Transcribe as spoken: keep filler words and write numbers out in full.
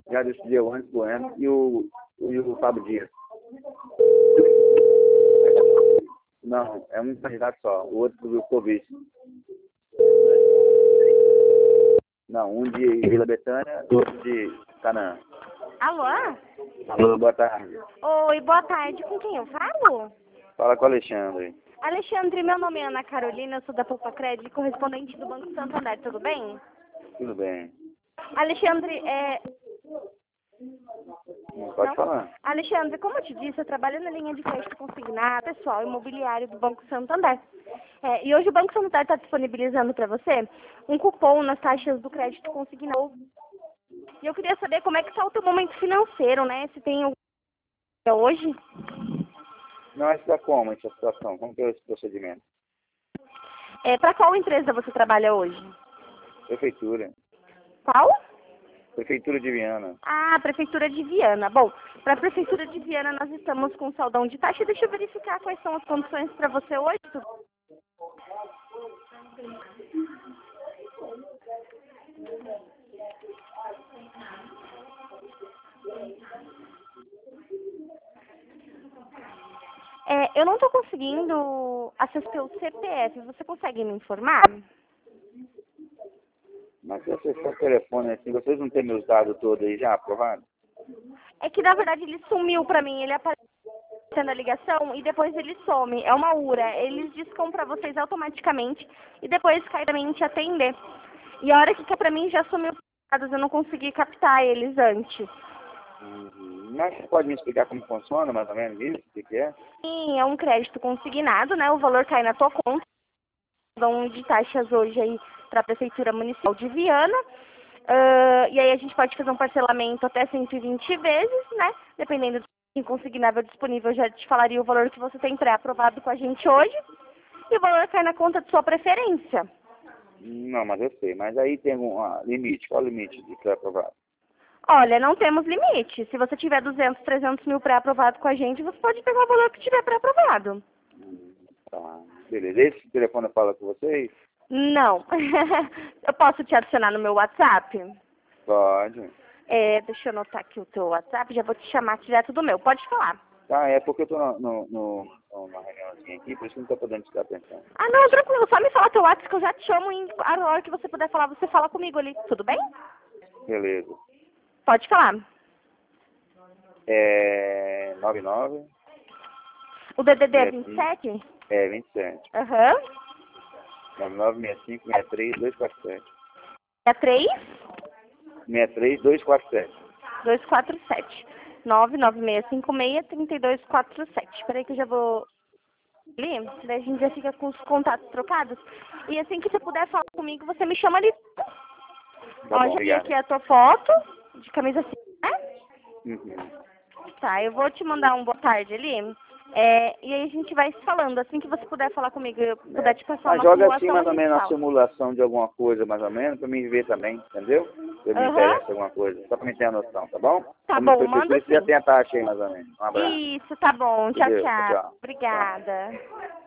Já decidiu o Anderson Bueno e o, e o Fábio Dias. Não, é um candidato só, o outro do Covid. Não, um de Vila Betânia e outro de Canaã. Alô? Alô, boa tarde. Oi, boa tarde. Com quem eu falo? Fala com o Alexandre. Alexandre, meu nome é Ana Carolina, eu sou da Poupa Crédito, correspondente do Banco Santander, tudo bem? Tudo bem. Alexandre, é... Pode Não? falar. Alexandre, como eu te disse, eu trabalho na linha de crédito consignado, pessoal, imobiliário do Banco Santander. É, e hoje o Banco Santander está disponibilizando para você um cupom nas taxas do crédito consignado. E eu queria saber como é que está o teu momento financeiro, né? Se tem algum hoje. Não, essa como, essa situação? Como que é esse procedimento? É, para qual empresa você trabalha hoje? Prefeitura. Qual? Prefeitura de Viana. Ah, Prefeitura de Viana. Bom, para a Prefeitura de Viana nós estamos com saldão de taxa. Deixa eu verificar quais são as condições para você hoje. É, eu não estou conseguindo acessar o C P F. Você consegue me informar? Mas se você for telefone assim, vocês não têm meus dados todos aí já aprovados? É que na verdade ele sumiu para mim. Ele apareceu na ligação e depois ele some. É uma U R A. Eles discam para vocês automaticamente e depois cai para mim te atender. E a hora que cai para mim já sumiu os dados. Eu não consegui captar eles antes. Uhum. Mas você pode me explicar como funciona, mais ou menos isso? O que, que é? Sim, é um crédito consignado, né? O valor cai na tua conta. Vão de taxas hoje aí para a Prefeitura Municipal de Viana. Uh, e aí a gente pode fazer um parcelamento até cento e vinte vezes, né? Dependendo do consignável disponível, eu já te falaria o valor que você tem pré-aprovado com a gente hoje. E o valor cai na conta de sua preferência. Não, mas eu sei. Mas aí tem um ah, limite. Qual o limite de pré-aprovado? Olha, não temos limite. Se você tiver duzentos, trezentos mil pré-aprovado com a gente, você pode pegar o valor que tiver pré-aprovado. Hum, tá. Beleza. Esse telefone fala com vocês? Não. Eu posso te adicionar no meu WhatsApp? Pode. É, deixa eu anotar aqui o teu WhatsApp, já vou te chamar direto do meu. Pode falar. Tá, é porque eu tô no, no, no, numa reuniãozinha aqui, por isso que não tô podendo te dar atenção. Ah, não, tranquilo. Só me fala teu WhatsApp que eu já te chamo e a hora que você puder falar, você fala comigo ali. Tudo bem? Beleza. Pode falar. É nove nove. O D D D é vinte e sete? É, vinte e sete. Aham. nove nove seis cinco seis três dois quatro sete. É três? seis três dois quatro sete. dois quatro sete. nove nove seis cinco seis três dois quatro sete. Espera aí que eu já vou ali, daí a gente já fica com os contatos trocados. E assim que você puder falar comigo, você me chama ali. Tá Ó, bom, já vi obrigado. aqui a tua foto de camisa assim, né? Uhum. Tá, eu vou te mandar um boa tarde ali. É, e aí a gente vai se falando. Assim que você puder falar comigo, eu puder te passar Mas uma joga assim simulação, mais a ou gente menos uma fala. simulação de alguma coisa, mais ou menos, pra me ver também, entendeu? Se eu me Aham. interessa em alguma coisa, só pra me ter a noção, tá bom? Tá Como bom, prefeitura, manda você já sim. tem a taxa aí, mais ou menos. Um abraço. Isso, tá bom. Tchau, Beleza, tchau. tchau. Obrigada.